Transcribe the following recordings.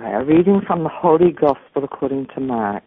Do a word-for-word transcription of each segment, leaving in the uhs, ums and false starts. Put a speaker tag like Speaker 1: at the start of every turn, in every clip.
Speaker 1: A reading from the Holy Gospel according to Mark.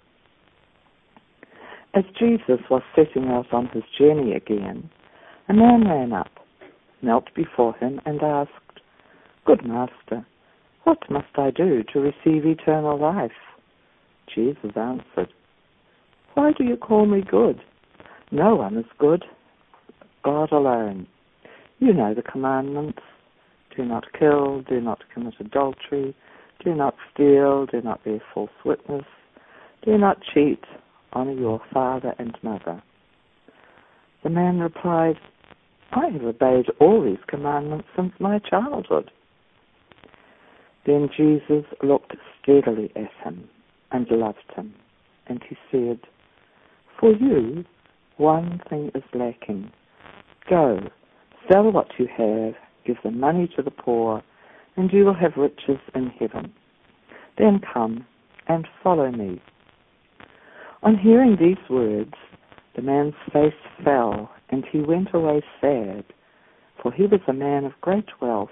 Speaker 1: As Jesus was setting out on his journey again, a man ran up, knelt before him, and asked, "Good Master, what must I do to receive eternal life?" Jesus answered, "Why do you call me good? No one is good, God alone. You know the commandments. Do not kill, do not commit adultery, do not steal, do not bear false witness, do not cheat, honor your father and mother." The man replied, "I have obeyed all these commandments since my childhood." Then Jesus looked steadily at him and loved him, and he said, "For you, one thing is lacking. Go, sell what you have, give the money to the poor, and you will have riches in heaven. Then come and follow me." On hearing these words, the man's face fell, and he went away sad, for he was a man of great wealth.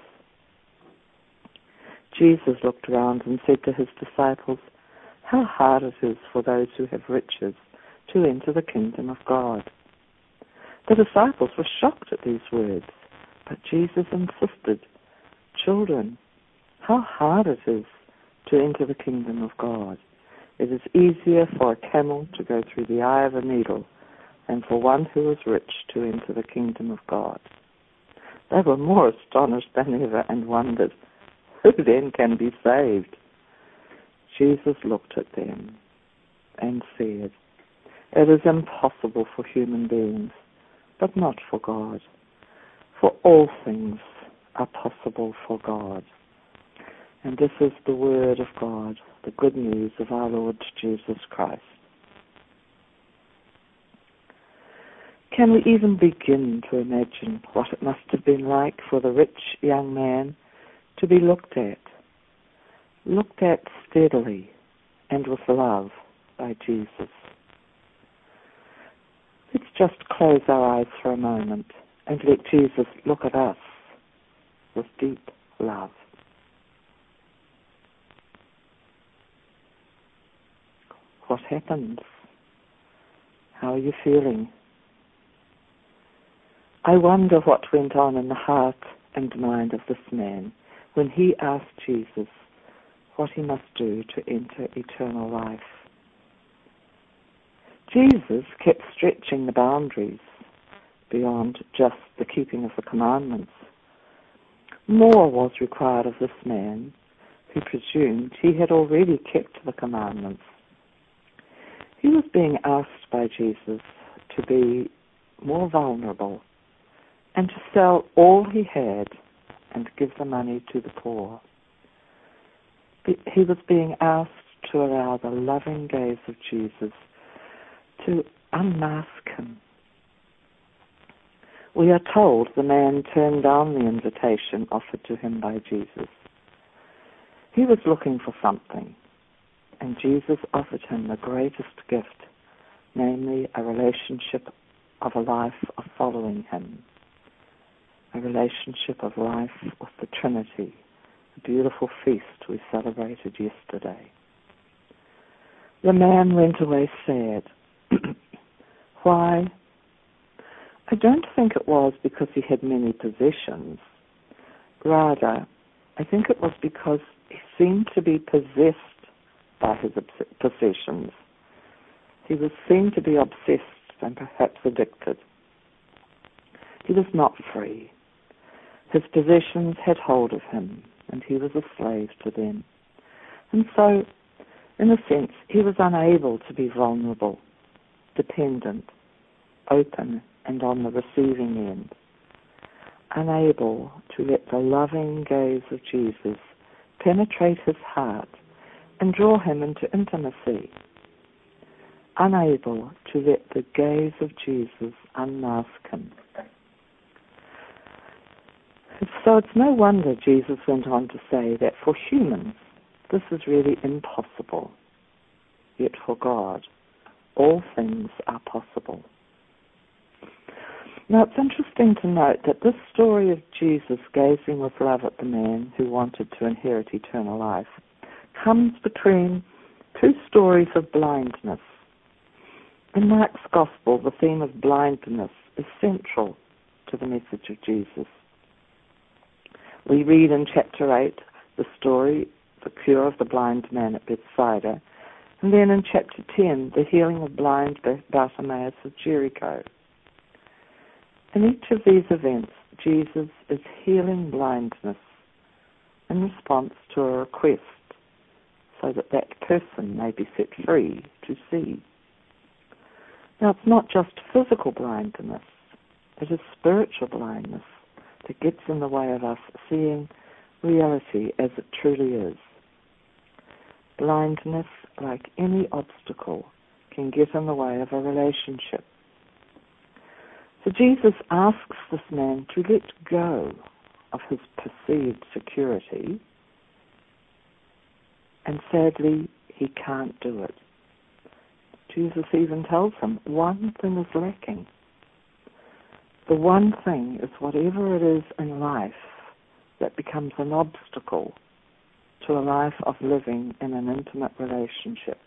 Speaker 1: Jesus looked around and said to his disciples, "How hard it is for those who have riches to enter the kingdom of God." The disciples were shocked at these words, but Jesus insisted, "Children, how hard it is to enter the kingdom of God. It is easier for a camel to go through the eye of a needle than for one who is rich to enter the kingdom of God." They were more astonished than ever and wondered, "Who then can be saved?" Jesus looked at them and said, "It is impossible for human beings, but not for God. For all things are possible for God." And this is the word of God, the good news of our Lord Jesus Christ. Can we even begin to imagine what it must have been like for the rich young man to be looked at, looked at steadily and with love by Jesus? Let's just close our eyes for a moment and let Jesus look at us with deep love. What happens? How are you feeling? I wonder what went on in the heart and mind of this man when he asked Jesus what he must do to enter eternal life. Jesus kept stretching the boundaries beyond just the keeping of the commandments. More was required of this man who presumed he had already kept the commandments. He was being asked by Jesus to be more vulnerable and to sell all he had and give the money to the poor. He was being asked to allow the loving gaze of Jesus to unmask him. We are told the man turned down the invitation offered to him by Jesus. He was looking for something, and Jesus offered him the greatest gift, namely a relationship of a life of following him, a relationship of life with the Trinity, a beautiful feast we celebrated yesterday. The man went away sad. Why? I don't think it was because he had many possessions. Rather, I think it was because he seemed to be possessed by his possessions. He was seen to be obsessed and perhaps addicted. He was not free. His possessions had hold of him, and he was a slave to them. And so, in a sense, he was unable to be vulnerable, dependent, open, and on the receiving end, unable to let the loving gaze of Jesus penetrate his heart and draw him into intimacy, unable to let the gaze of Jesus unmask him. So it's no wonder Jesus went on to say that for humans, this is really impossible, yet for God, all things are possible. Now, it's interesting to note that this story of Jesus gazing with love at the man who wanted to inherit eternal life comes between two stories of blindness. In Mark's Gospel, the theme of blindness is central to the message of Jesus. We read in chapter eight the story, the cure of the blind man at Bethsaida, and then in chapter ten, the healing of blind Bartimaeus of Jericho. In each of these events, Jesus is healing blindness in response to a request so that that person may be set free to see. Now, it's not just physical blindness, it is spiritual blindness that gets in the way of us seeing reality as it truly is. Blindness, like any obstacle, can get in the way of a relationship. So Jesus asks this man to let go of his perceived security, and sadly, he can't do it. Jesus even tells him, one thing is lacking. The one thing is whatever it is in life that becomes an obstacle to a life of living in an intimate relationship.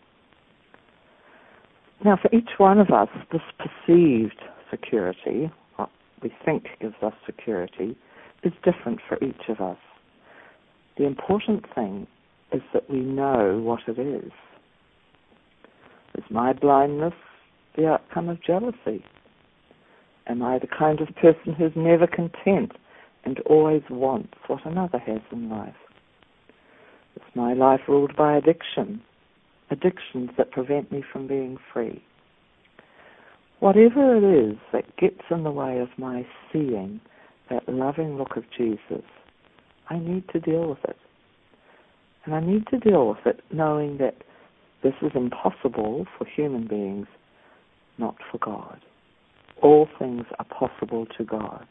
Speaker 1: Now, for each one of us, this perceived security, what we think gives us security, is different for each of us. The important thing is that we know what it is. Is my blindness the outcome of jealousy? Am I the kind of person who's never content and always wants what another has in life? Is my life ruled by addiction, addictions that prevent me from being free? Whatever it is that gets in the way of my seeing that loving look of Jesus, I need to deal with it. And I need to deal with it knowing that this is impossible for human beings, not for God. All things are possible to God.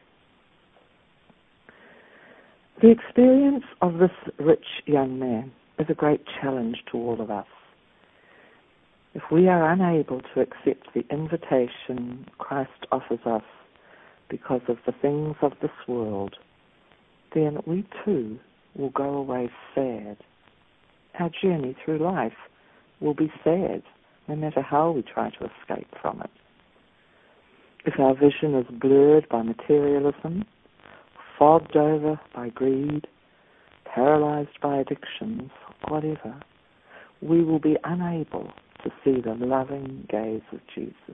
Speaker 1: The experience of this rich young man is a great challenge to all of us. If we are unable to accept the invitation Christ offers us because of the things of this world, then we too will go away sad. Our journey through life will be sad, no matter how we try to escape from it. If our vision is blurred by materialism, fogged over by greed, paralyzed by addictions, whatever, we will be unable to see the loving gaze of Jesus.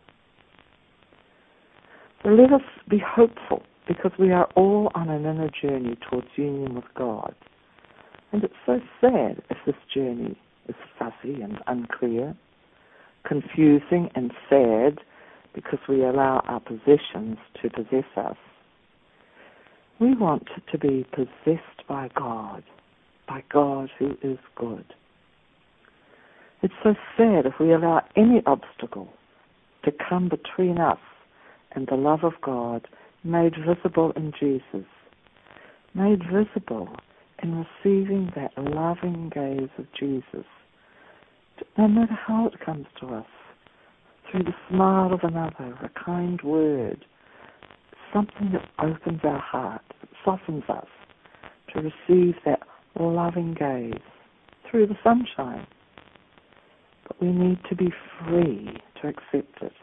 Speaker 1: So let us be hopeful, because we are all on an inner journey towards union with God. And it's so sad if this journey is fuzzy and unclear, confusing and sad because we allow our possessions to possess us. We want to be possessed by God, by God who is good. It's so sad if we allow any obstacle to come between us and the love of God made visible in Jesus, made visible in receiving that loving gaze of Jesus, no matter how it comes to us, through the smile of another, a kind word, something that opens our heart, that softens us to receive that loving gaze through the sunshine. But we need to be free to accept it.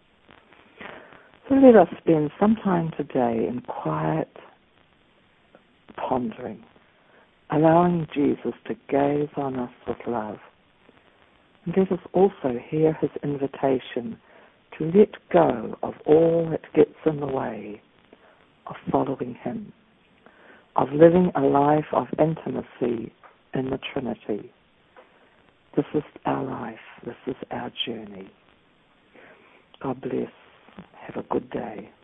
Speaker 1: So let us spend some time today in quiet pondering, allowing Jesus to gaze on us with love. And let us also hear his invitation to let go of all that gets in the way of following him, of living a life of intimacy in the Trinity. This is our life. This is our journey. God bless. Have a good day.